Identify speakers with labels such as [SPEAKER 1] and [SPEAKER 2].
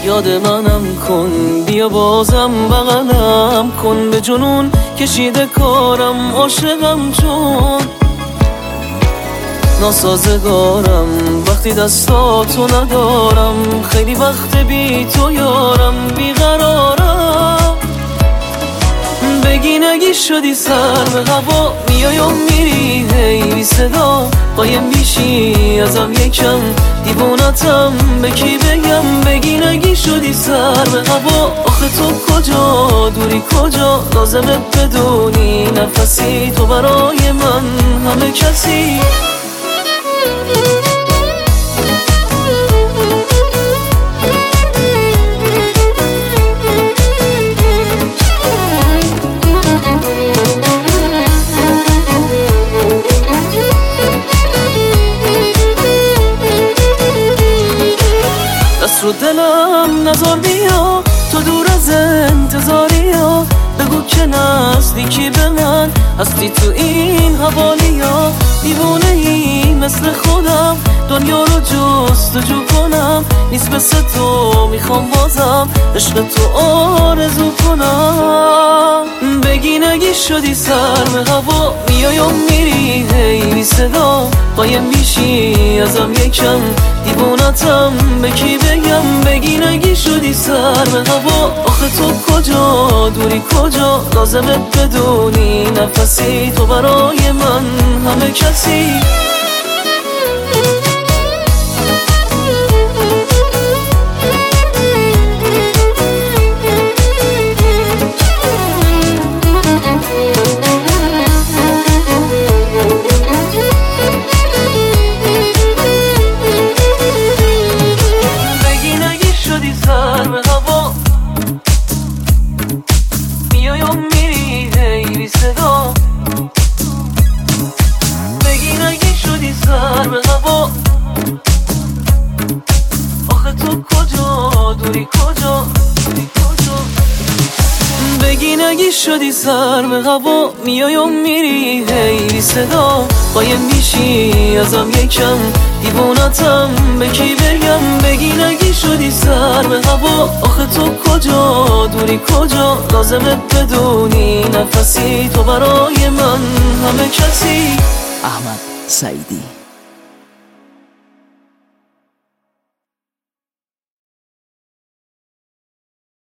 [SPEAKER 1] یاد منم کن، بیا بازم بغلم کن، به جنون کشیده کارم، عاشقم چون ناسازگارم، وقتی دستاتو ندارم، خیلی وقت بی تو یارم، بیقرارم. بگی نگی شدی سر به هوا، میای و میری هی بی صدا، قایم میشی ازم یکم، دیوونتم به کی بگم. بگی نگی شدی سر به هوا، آخه تو کجا دوری کجا، لازمه بدونی نفسی تو برای من همه کسی. دست رو دلم نزار بیا، تو دور از انتظاری ها، بگو که نزدیکی به من هستی تو این حوالی ها. دیوونه ای مثل خودم، دنیا رو جستجو کنم، نیست مثل تو میخوام بازم عشق تو آرزو کنم. بگی نگی شدی سر به هوا، میای و میری هی بی صدا، قایم میشی ازم یکم، دیوونتم به کی بگم. بگی نگی شدی سر به هوا، آخه تو کجا دوری کجا، لازمه بدونی نفسی تو برای من همه کسی. میای و میری هی بی صدا، بگی نگی شدی سر به هوا، آخه تو کجا دوری کجا، بگی نگی شدی سر به هوا، میای و میری هی بی صدا، قایم میشی ازم یکم، دیوونتم به کی بگم. بگی نگی شدی سر به هوا، آخه تو کجا دوری کجا، لازمه بدونی نفسی تو برای من همه کسی.
[SPEAKER 2] احمد سعیدی.